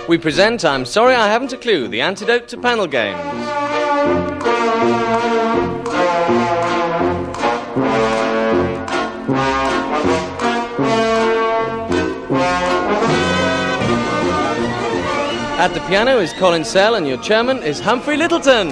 We present I'm Sorry I Haven't a Clue, the antidote to panel games. At the piano is Colin Sell and your chairman is Humphrey Littleton.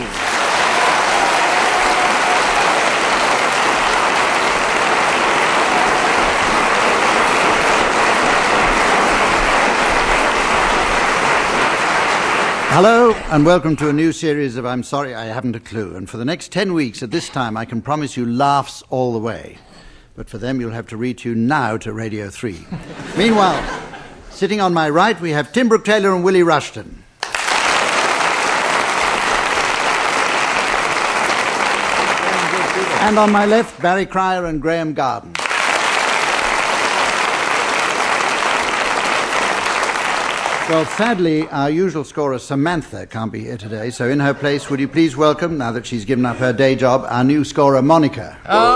Hello and welcome to a new series of I'm Sorry I Haven't a Clue. And for the next 10 weeks at this time I can promise you laughs all the way. But for them you'll have to retune now to Radio 3. Meanwhile, sitting on my right we have Tim Brooke-Taylor and Willie Rushton. And on my left, Barry Cryer and Graham Garden. Well, sadly, our usual scorer, Samantha, can't be here today, so in her place, would you please welcome, now that she's given up her day job, our new scorer, Monica.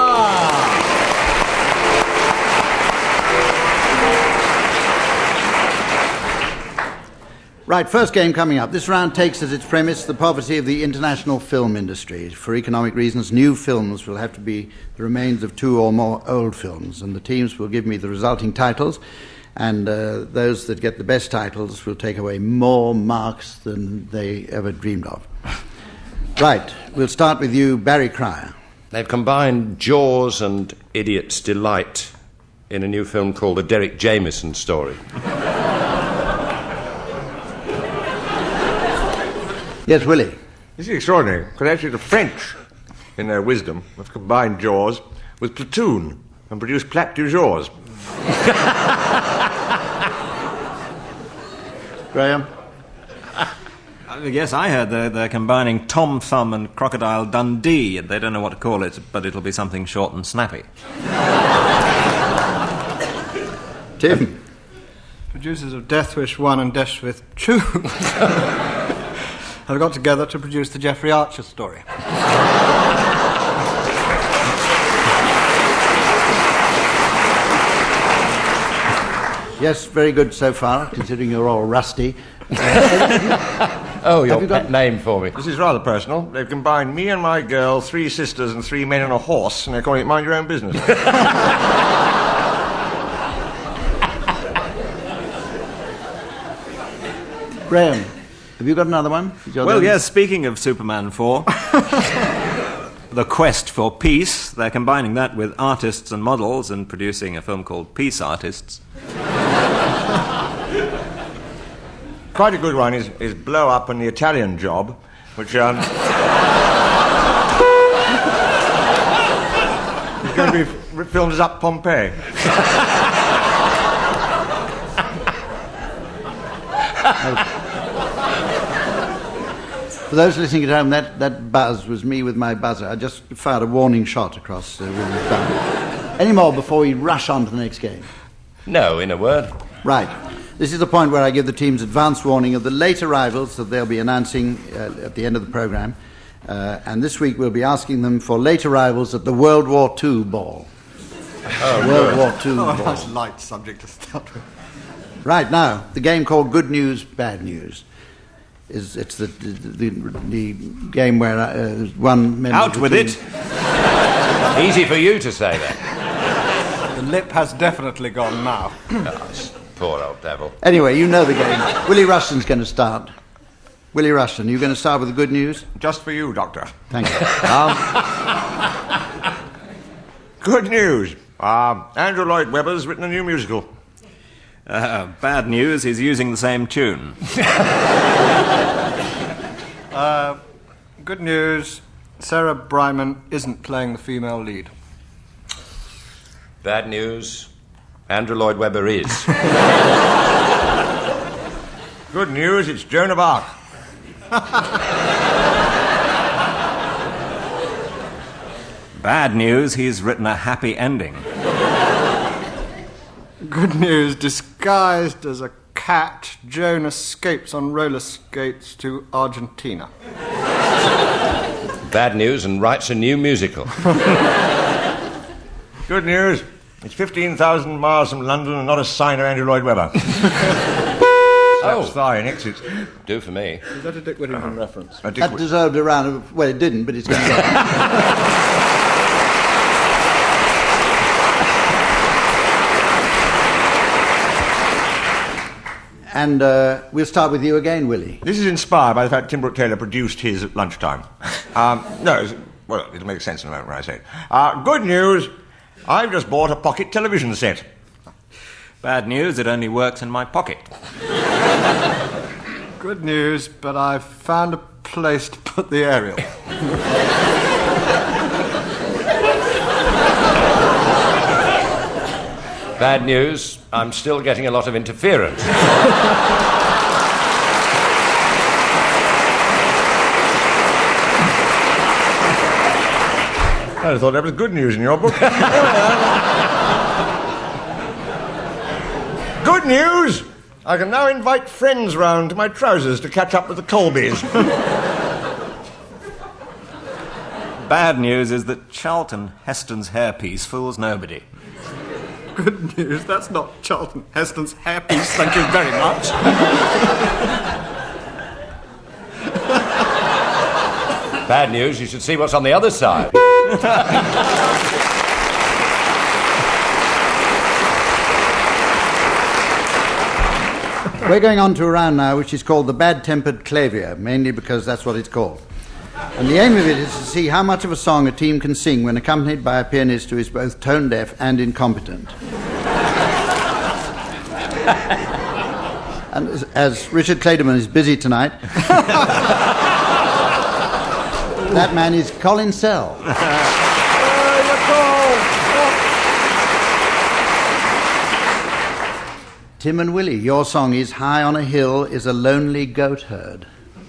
Right, first game coming up. This round takes as its premise the poverty of the international film industry. For economic reasons, new films will have to be the remains of 2 or more old films, and the teams will give me the resulting titles, and those that get the best titles will take away more marks than they ever dreamed of. Right, we'll start with you, Barry Cryer. They've combined Jaws and Idiot's Delight in a new film called The Derek Jameson Story. Yes, Willie. This is extraordinary, because actually the French, in their wisdom, have combined Jaws with Platoon and produced Plat du Jaws. Graham? Yes, I heard they're combining Tom Thumb and Crocodile Dundee, and they don't know what to call it, but it'll be something short and snappy. Tim? Producers of Death Wish 1 and Death Wish 2 have got together to produce the Jeffrey Archer story. Yes, very good so far, considering you're all rusty. Oh, your pet name for me. This is rather personal. They've combined me and my girl, 3 sisters and 3 men and a horse, and they're calling it Mind Your Own Business. Graham, have you got another one? Well, yes, speaking of Superman 4, The Quest for Peace, they're combining that with artists and models and producing a film called Peace Artists. Quite a good one is Blow Up and the Italian Job, which is going to be filmed as Up Pompeii. For those listening at home, that buzz was me with my buzzer. I just fired a warning shot across the room. Any more before we rush on to the next game? No, in a word. Right. This is the point where I give the teams advance warning of the late arrivals that they'll be announcing at the end of the programme. And this week we'll be asking them for late arrivals at the World War II ball. World War II ball. That's a light subject to start with. Right, now, the game called Good News, Bad News. It's the game where one member... Out with it! Easy for you to say that. The lip has definitely gone now. Oh, poor old devil. Anyway, you know the game. Willie Rushton's going to start. Willie Rushton, are you going to start with the good news? Just for you, Doctor. Thank you. Good news. Andrew Lloyd Webber's written a new musical. Bad news, he's using the same tune. Good news, Sarah Bryman isn't playing the female lead. Bad news, Andrew Lloyd Webber is. Good news, it's Joan of Arc. Bad news, he's written a happy ending. Good news, disguised as a cat, Joan escapes on roller skates to Argentina. Bad news and writes a new musical. Good news, it's 15,000 miles from London and not a sign of Andrew Lloyd Webber. Oh, Oh. It's fine, exits. Do for me. Is that a Dick Whittington reference? That deserved a round of... Well, it didn't, but it's going to get... And we'll start with you again, Willie. This is inspired by the fact Tim Brooke Taylor produced his at lunchtime. Well, it'll make sense in a moment when I say it. Good news, I've just bought a pocket television set. Bad news, it only works in my pocket. Good news, but I've found a place to put the aerial. Bad news, I'm still getting a lot of interference. I thought that was good news in your book. Good news! I can now invite friends round to my trousers to catch up with the Colbys. Bad news is that Charlton Heston's hairpiece fools nobody. Good news, that's not Charlton Heston's hairpiece, thank you very much. Bad news, you should see what's on the other side. We're going on to a round now which is called the Bad-Tempered Clavier, mainly because that's what it's called. And the aim of it is to see how much of a song a team can sing when accompanied by a pianist who is both tone-deaf and incompetent. And as Richard Clayderman is busy tonight, that man is Colin Sell. Tim and Willie, your song is High on a Hill is a Lonely Goat Herd.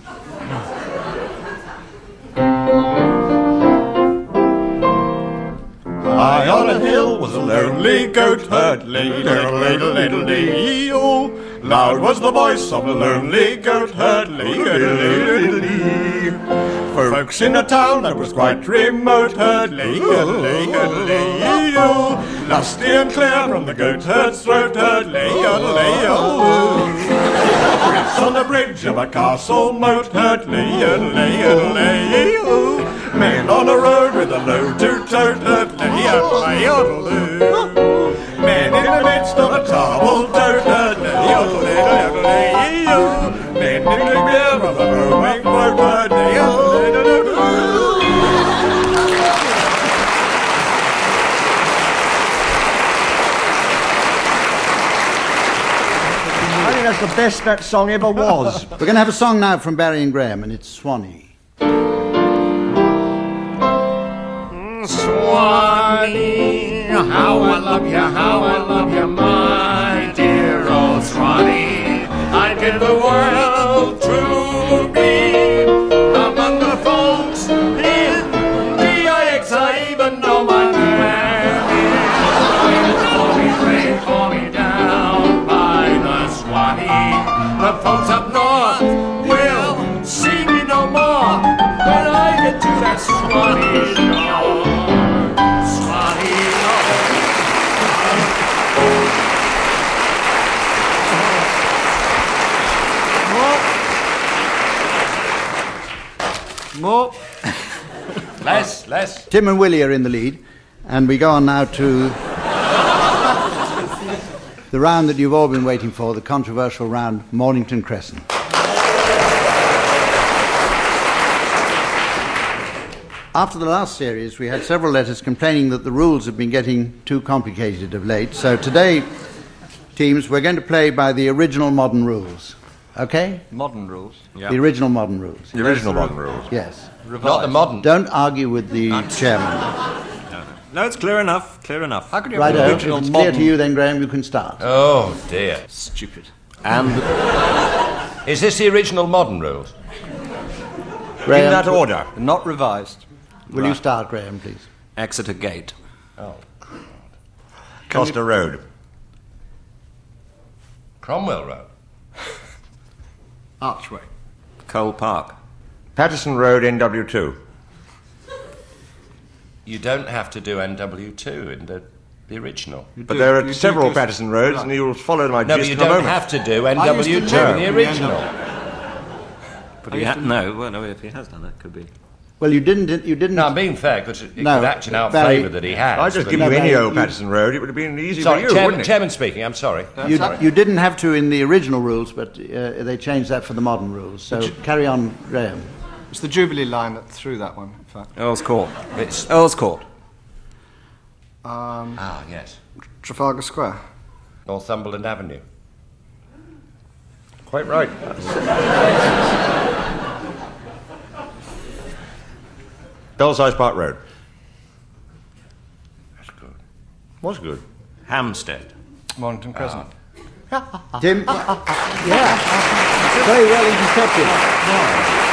High on a hill was a lonely goat herd, ladle-ladle-ladle-ladle-dee-oh. Loud was the voice of a lonely goat herd, ladle-ladle-ladle-dee. Folks in a town that was quite remote heard, ladle-ladle-ladle-dee-oh. Lusty and clear from the goat herd's throat, heard, ladle-ladle-ladle. Prince on the bridge of a castle moat, heard, ladle-ladle-ladle-dee-oh. Men on a road with a load to tote, heard, ladle-ladle-ladle-dee-oh. Men in the midst of a table tote, heard, ladle-ladle-ladle-dee-oh. Men drinking beer from the roaming boat, heard, ladle-ladle-ladle-dee-oh. I think that's the best that song ever was. We're going to have a song now from Barry and Graham, and it's Swanee. Swanee, how I love you, my dear old Swanee. I'd give the world to be among the folks in the IX. I even know my mammy. Rain for me down by the Swanee. The folks up north will see me no more when I get to that Swanee shore. More. Less. Tim and Willie are in the lead, and we go on now to the round that you've all been waiting for, the controversial round, Mornington Crescent. After the last series, we had several letters complaining that the rules have been getting too complicated of late. So today, teams, we're going to play by the original modern rules. Okay? Modern rules. Yeah. The original modern rules. The original modern rules. Yes. Not the modern. Don't argue with the chairman. No, it's clear enough. How could you Right, have if it's clear to you, then, Graham, you can start. Oh, dear. Stupid. And Is this the original modern rules? Graham, In that order. Not revised. will you start, Graham, please? Exeter Gate. Oh. Costa Road. Cromwell Road. Archway. Cole Park. Patterson Road, NW2. You don't have to do NW2 in the The original. But there are several Patterson Roads, and you'll follow my No, but gist you in a don't moment. have to do I used to NW2, know the the original. But he no, if he has done it, could be. Well, you didn't. No, I'm being fair, because it No, could act in our Barry, favour that he has. I'd just but- give No, you any Barry, old Patterson Road. It would have been easy Sorry, for you, wouldn't it? Chairman speaking, I'm sorry. You didn't have to in the original rules, but they changed that for the modern rules. So carry on, Graham. It's the Jubilee line that threw that one, in fact. Earl's Court. It's... Earl's Court. yes. Trafalgar Square. Northumberland Avenue. Quite right. Belsize Park Road. That's good. Was good. Hampstead. Mornington Crescent. Tim? Yeah. Very well intercepted.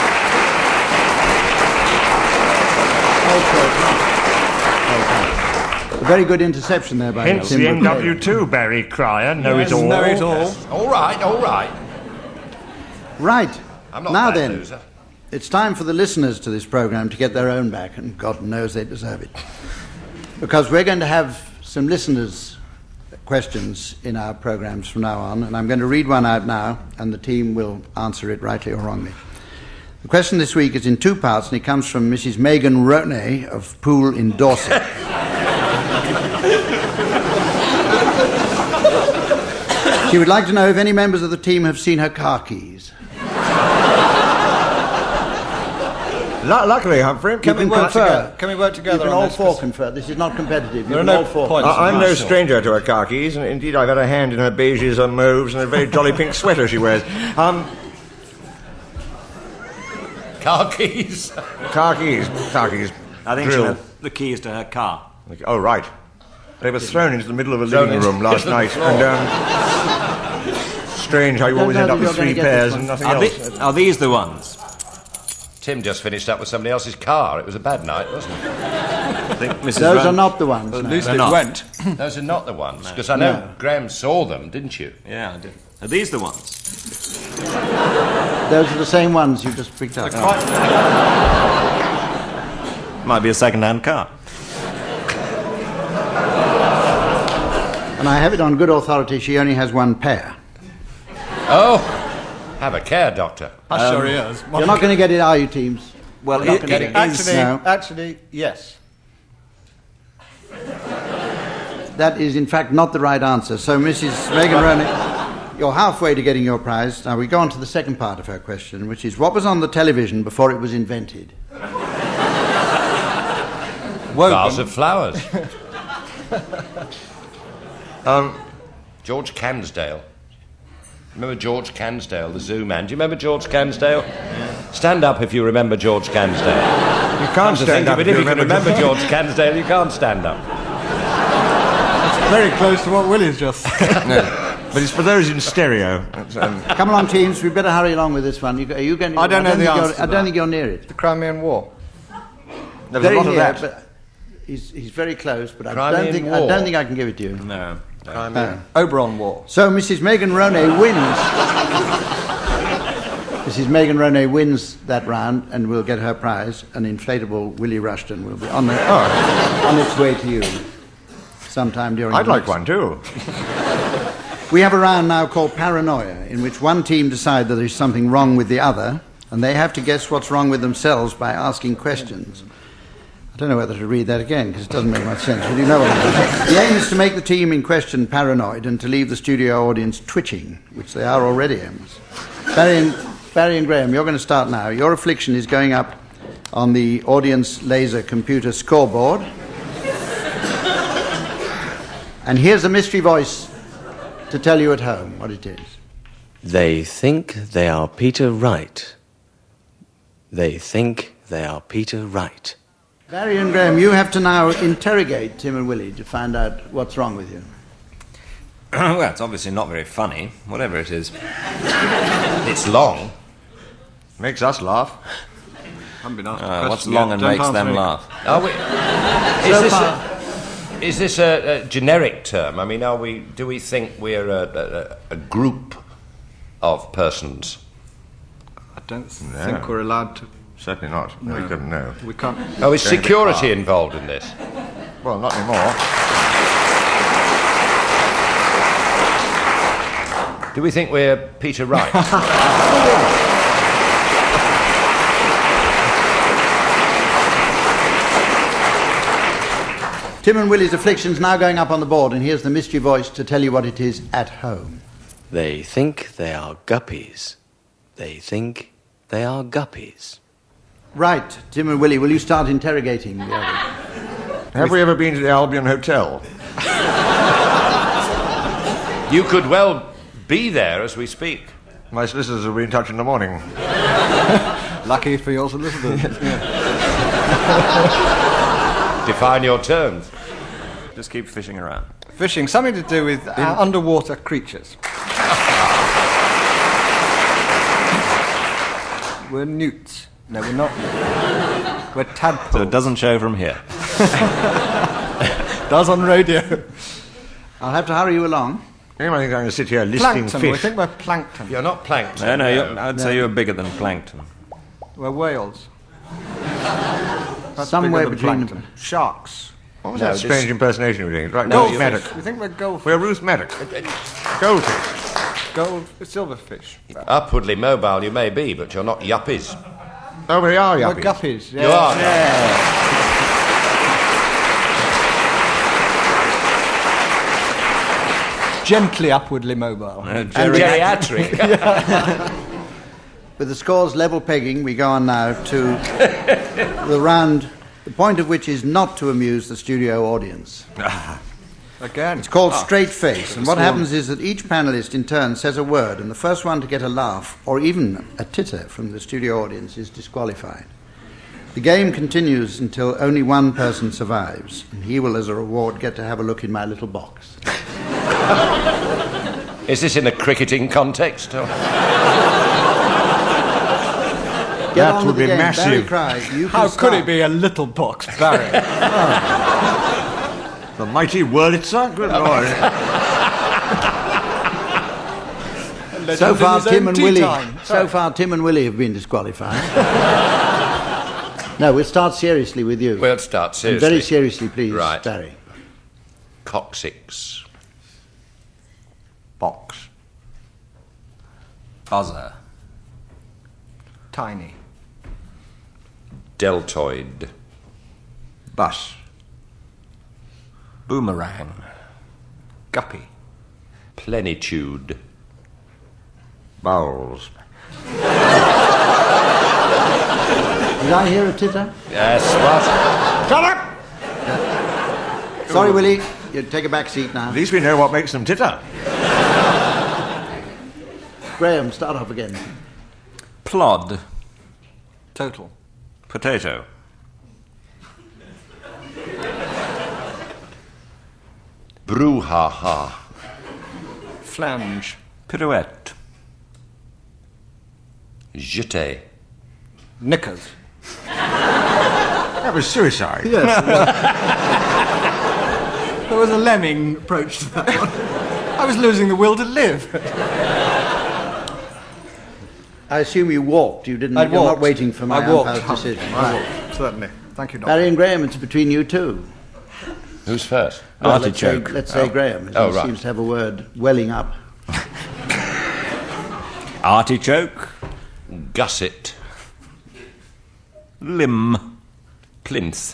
Okay. Very good interception there by Hence the Tim Brooke. NW2, Barry Cryer. Know it all. Know it all. All right. Right. I'm not Now a bad then, loser. it's time for the listeners to this programme to get their own back, and God knows they deserve it. Because we're going to have some listeners' questions in our programmes from now on, and I'm going to read one out now, and the team will answer it rightly or wrongly. The question this week is in two parts, and it comes from Mrs. Megan Roney of Poole in Dorset. She would like to know if any members of the team have seen her car keys. Luckily, Humphrey, Can we work together? Can we work together You can on all this? four confer. This is not competitive. You There are can no all four points. confer. I'm no stranger to her car keys, and indeed I've had a hand in her beiges and mauves and a very jolly pink sweater she wears. Car keys. Car keys. I think she Drill. meant the keys to her car. Oh, right. They were thrown into the middle of a living room last night, and strange how you always end up with You're gonna three get pairs this and one. nothing else. Are these the ones? Tim just finished up with somebody else's car. It was a bad night, wasn't it? I think Mrs. Those Rand- are not the ones. At no. least They're it not. went. Those are not the ones, because I know Graham saw them, didn't you? Yeah, I did. Are these the ones? Those are the same ones you just picked up. Might be a second-hand car. And I have it on good authority, she only has one pair. Oh, have a care, Doctor. I sure he is. You're not going to get it, are you, teams? Well, Not gonna get it. No. Actually, yes. That is, in fact, not the right answer. So, Mrs. Megan Roney, you're halfway to getting your prize. Now, we go on to the second part of her question, which is, what was on the television before it was invented? Vase of flowers. George Cansdale. Remember George Cansdale, the zoo man? Do you remember George Cansdale? Stand up if you remember George Cansdale. You can't stand up But if you can remember George Cansdale, you can't stand up. Very close to what Willie's just said. But it's for those in stereo. Come along, teams. We better hurry along with this one. Are you going to, I don't know the answer to I don't that. think you're near it. The Crimean War. There was a Very lot of near, that. but he's very close. But I Crimean War. don't think I can give it to you. No. Oberon War. So Mrs. Megan Roney wins. Mrs. Megan Roney wins that round, and will get her prize. An inflatable Willie Rushton will be on its way to you sometime during. I'd the like next- one too. We have a round now called Paranoia, in which one team decide that there's something wrong with the other, and they have to guess what's wrong with themselves by asking questions. I don't know whether to read that again, because it doesn't make much sense. But you know what I mean. The aim is to make the team in question paranoid and to leave the studio audience twitching, which they are already, Amos. Barry and Graham, you're going to start now. Your affliction is going up on the audience laser computer scoreboard. And here's a mystery voice to tell you at home what it is. They think they are Peter Wright. They think they are Peter Wright. Barry and Graham, you have to now interrogate Tim and Willie to find out what's wrong with you. Well, it's obviously not very funny, whatever it is. It's long. Makes us laugh. Haven't been asked a What's question long yet. and Don't makes answer them any- laugh? Are we? Is this a generic term? I mean, do we think we're a group of persons? I don't think we're allowed to. Certainly not. No. We couldn't know. We can't. Oh, is Going a bit security far. involved in this? Well, not anymore. Do we think we're Peter Wright? Tim and Willie's Afflictions now going up on the board, and here's the mystery voice to tell you what it is at home. They think they are guppies. They think they are guppies. Right, Tim and Willie, will you start interrogating the other? Have we ever been to the Albion Hotel? You could well be there as we speak. My solicitors will be in touch in the morning. Lucky for your solicitors. Define your terms. Just keep fishing around. Fishing, something to do with underwater creatures. We're newts. No, we're not. We're tadpoles. So it doesn't show from here. Does on radio. I'll have to hurry you along. I'm going to sit here listing Plankton. We fish. think we're plankton. You're not plankton. No, I'd say you're bigger than plankton. We're whales. That's Somewhere bigger than between plankton. Sharks. What was No, that this- strange impersonation you were doing? Right, No, Ruth you- Maddock. We think we're goldfish. We're Ruth Maddock. Goldfish. Silverfish. Upwardly mobile you may be, but you're not yuppies. Oh, we are We're yuppies. guppies. Yeah. You are. Gently upwardly mobile. Geriatric. With the scores level pegging, we go on now to the round, the point of which is not to amuse the studio audience. Again. It's called Straight Face, and what happens is that each panellist in turn says a word, and the first one to get a laugh, or even a titter from the studio audience, is disqualified. The game continues until only one person survives, and he will, as a reward, get to have a look in my little box. Is this in a cricketing context? Or? Get That on would with the be game. massive. Barry cries, you can How could start. it be a little box, Barry? The mighty Wurlitzer? Good Lord. So far, Tim and Willie. Time. So far, Tim and Willie have been disqualified. No, we'll start seriously with you. We'll start And seriously. very seriously, please, Right. Barry. Coccyx. Box. Buzzer. Tiny. Deltoid. Bus. Boomerang. Guppy. Plenitude. Bowels. Did I hear a titter? Yes, what? Shut up! Sorry, Willie. You take a back seat now. At least we know what makes them titter. Graham, start off again. Plod. Total. Potato. Brouhaha. Flange. Pirouette. Jeté. Knickers. That was suicide. Yes. There was a lemming approach to that one. I was losing the will to live. I assume you walked. You didn't. I'd You're not walked. waiting for my I walked. umpire's decision. I Right. walked, certainly. Thank you, Doctor. Barry and Graham, it's between you two. Who's first? Well, Artichoke. Let's say Graham. As Oh, he right. seems to have a word welling up. Artichoke. Gusset. Limb. Plinth.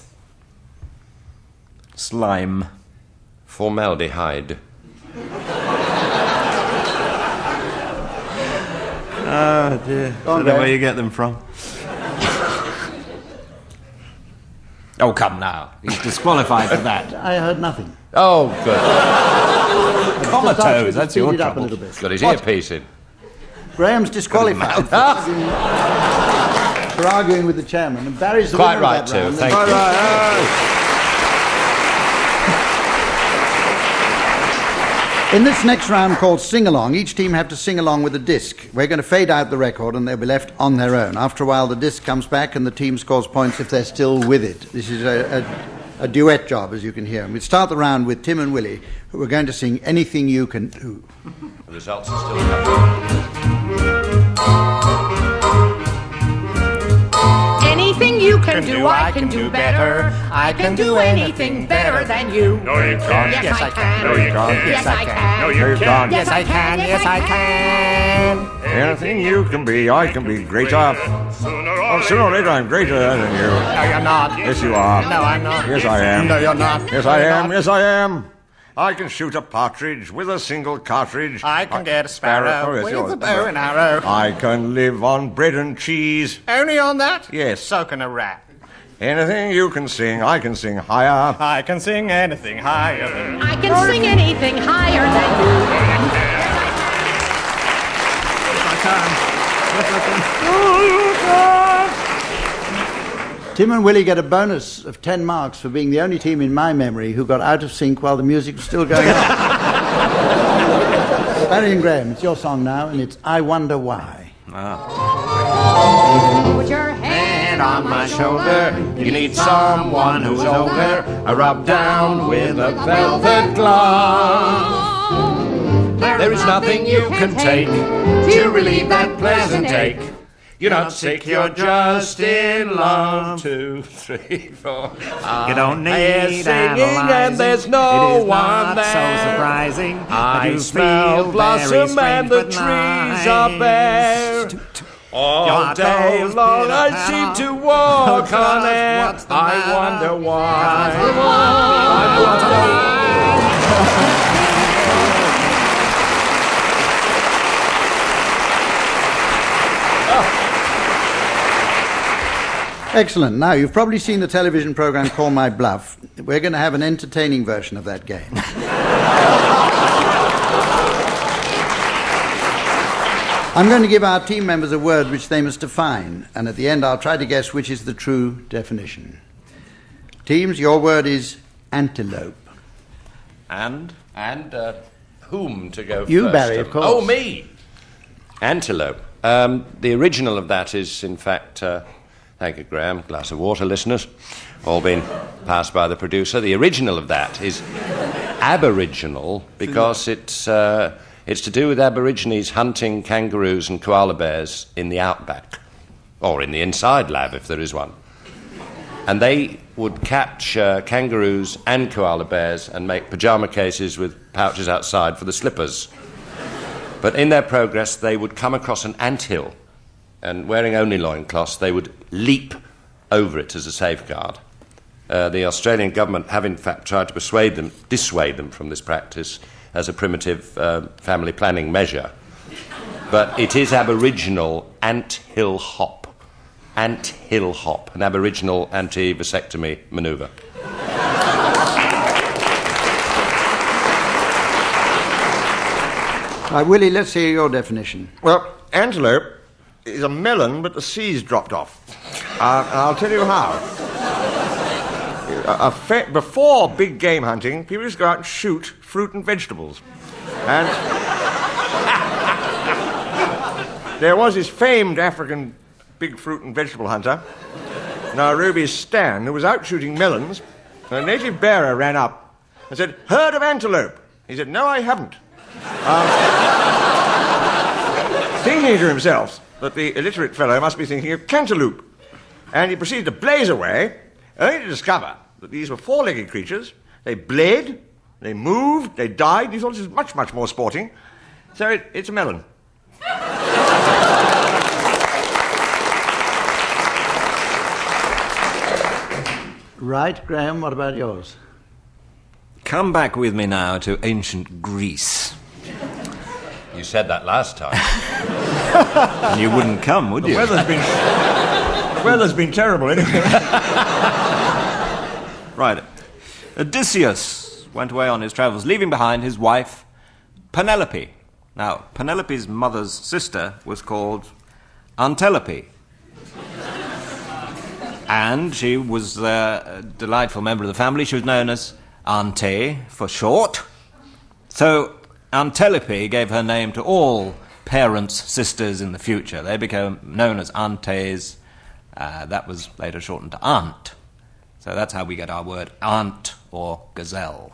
Slime. Formaldehyde. Oh dear. Go on, I don't know where Graham. you get them from. Oh, come now. He's disqualified for that. I heard nothing. Oh, good. Just asked you Comatose, to that's your speed it up a trouble. little bit. Got his earpiece in. Graham's disqualified for arguing with the chairman, and Barry's the Quite winner of right, that too. round. Thank And- you. In this next round called Sing Along, each team have to sing along with a disc. We're going to fade out the record and they'll be left on their own. After a while, the disc comes back and the team scores points if they're still with it. This is a duet job, as you can hear. And we'll start the round with Tim and Willie, who are going to sing Anything You Can Do. The results are still coming. Anything you can do, I can do better. I can do anything better than you. No, you can't. Yes, I can. No, you can't. Yes, I can. No, you can't. Yes, I can. Yes, I can. Anything you can be, I can be greater. Sooner or later, I'm greater than you. No, you're not. Yes, you are. No, I'm not. Yes, I am. No, you're not. Yes, I am. Yes, I am. I can shoot a partridge with a single cartridge. I can get a sparrow yes, with yours. a bow and arrow. I can live on bread and cheese. Only on that? Yes. So can a rat. Anything you can sing, I can sing higher. I can sing anything higher than... I can sing anything higher than you. Tim and Willie get a bonus of 10 marks for being the only team in my memory who got out of sync while the music was still going on. Barry and Graham, it's your song now, and it's I Wonder Why. Put your hand on my shoulder. You need someone who's older. I rub down with a velvet glove. There is nothing you can take to relieve that pleasant ache. You're not sick, you're just in love. 2, 3, 4. You don't need singing analyzing. and there's no It is one not there. so surprising. I You smell feel blossom very and strange, the but trees are bare. All Your day toes long pitter I patter. seem to walk Oh, on air. what's the I matter? wonder why. Excellent. Now, you've probably seen the television program Call My Bluff. We're going to have an entertaining version of that game. I'm going to give our team members a word which they must define, and at the end I'll try to guess which is the true definition. Teams, your word is antelope. And whom to go You, first? Barry, of course. Oh, me. Antelope. The original of that is, in fact, thank you, Graham, glass of water, listeners, all been passed by the producer. The original of that is aboriginal because it's to do with Aborigines hunting kangaroos and koala bears in the outback, or in the inside lab if there is one. And they would catch kangaroos and koala bears and make pyjama cases with pouches outside for the slippers. But in their progress, they would come across an anthill, and wearing only loincloths, they would leap over it as a safeguard. The Australian government have, in fact, tried to dissuade them from this practice as a primitive family planning measure. But it is Aboriginal anthill hop. Anthill hop, an Aboriginal anti-vasectomy manoeuvre. Willie, let's hear your definition. Well, antelope is a melon, but the C's dropped off. And I'll tell you how. Before big game hunting, people used to go out and shoot fruit and vegetables. And there was this famed African big fruit and vegetable hunter, Nairobi Stan, who was out shooting melons, and a native bearer ran up and said, "Herd of antelope." He said, "No, I haven't." Thinking to himself that the illiterate fellow must be thinking of cantaloupe. And he proceeded to blaze away, only to discover that these were four-legged creatures. They bled, they moved, they died. He thought this was much, much more sporting. So it's a melon. Right, Graham, what about yours? Come back with me now to ancient Greece. You said that last time. And you wouldn't come, would you? The weather's been terrible anyway. Right. Odysseus went away on his travels, leaving behind his wife, Penelope. Now, Penelope's mother's sister was called Antelope. And she was a delightful member of the family. She was known as Ante for short. So Antelope gave her name to all parents' sisters in the future. They became known as Antes. That was later shortened to Aunt. So that's how we get our word aunt or gazelle.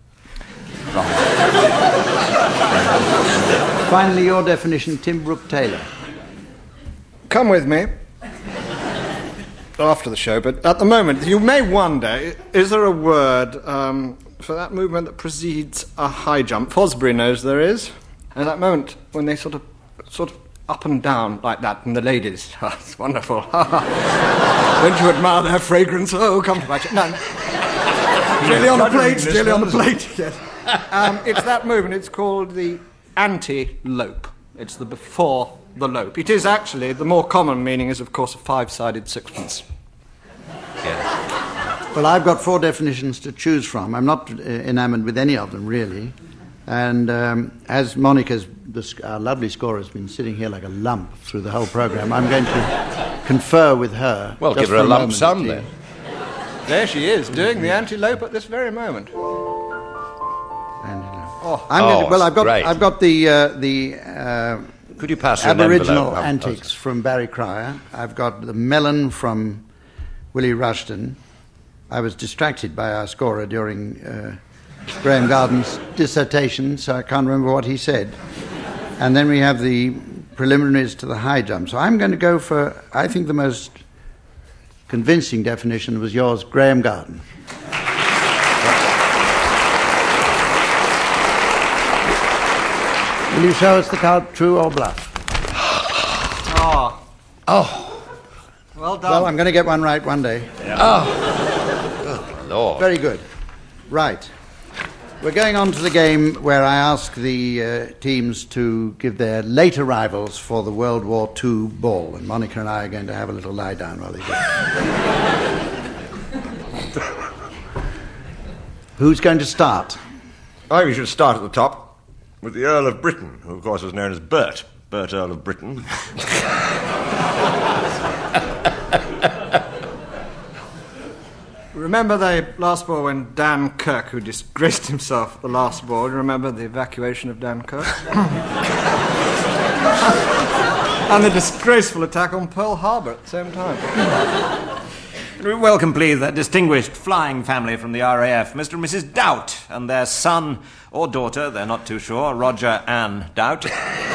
Finally, your definition, Tim Brooke Taylor. Come with me. after the show, but at the moment, you may wonder, is there a word for that movement that precedes a high jump? Fosbury knows there is. And at that moment, when they sort of up and down like that, and the ladies, it's wonderful. Don't you admire their fragrance? Oh, come to my chair. No. Jelly on the plate, jelly on the plate, yes. It's that movement, it's called the anti-lope. It's the before the lope. It is actually, the more common meaning is, of course, a five-sided sixpence. Yeah. Well, I've got 4 definitions to choose from. I'm not enamoured with any of them, really. And as Monica's, our lovely scorer, has been sitting here like a lump through the whole programme, I'm going to confer with her. Well, give her a lump sum, then. There she is, doing the antelope at this very moment. I've got the could you pass her Aboriginal an antics from Barry Cryer. I've got the melon from Willie Rushton. I was distracted by our scorer during Graham Garden's dissertation, so I can't remember what he said. And then we have the preliminaries to the high jump. So I'm going to go for, I think the most convincing definition was yours, Graham Garden. Will you show us the card, true or bluff? Oh. Well done. Well, I'm going to get one right one day. Yeah. Oh. Good Lord. Very good. Right. We're going on to the game where I ask the teams to give their late arrivals for the World War II ball, and Monica and I are going to have a little lie down while they do. Who's going to start? I think we should start at the top with the Earl of Britain, who of course was known as Bert Earl of Britain. Remember the last ball when Dan Kirk, who disgraced himself at the last ball, remember the evacuation of Dan Kirk? And the disgraceful attack on Pearl Harbor at the same time. We welcome, please, that distinguished flying family from the RAF, Mr. and Mrs. Doubt, and their son or daughter, they're not too sure, Roger Ann Doubt.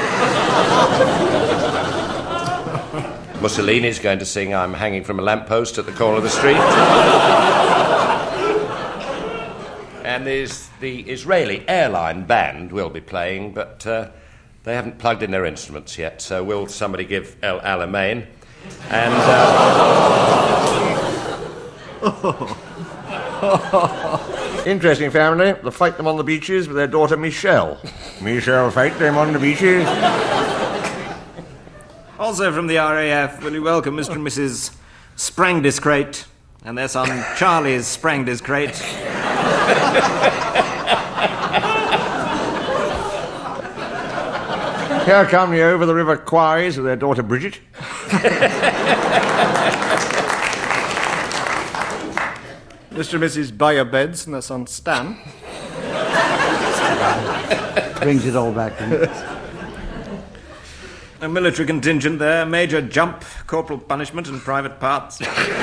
Mussolini's going to sing I'm Hanging from a Lamppost at the corner of the street. And there's the Israeli airline band will be playing, but they haven't plugged in their instruments yet, so will somebody give El Alamein? And... Interesting family. They fight them on the beaches with their daughter Michelle. Michelle fight them on the beaches. Also from the RAF, will you welcome Mr. and Mrs. Sprangdiscrate and their son Charlie's Sprangdiscrate. Here come the over the river Quarries with their daughter Bridget. Mr. and Mrs. Bayer Beds and their son Stan. Brings it all back. A military contingent there, Major Jump, Corporal Punishment and Private Parts.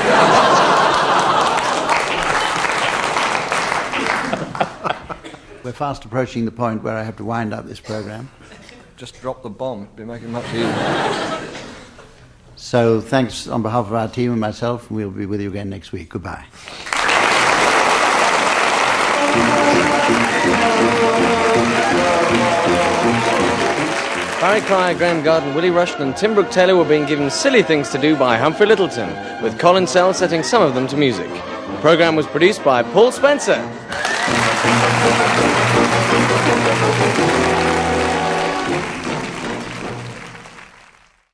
We're fast approaching the point where I have to wind up this programme. Just drop the bomb. It'd be making it much easier. So thanks on behalf of our team and myself, and we'll be with you again next week. Goodbye. Barry Cryer, Graham Garden, Willie Rushton and Tim Brooke Taylor were being given silly things to do by Humphrey Littleton, with Colin Sell setting some of them to music. The programme was produced by Paul Spencer.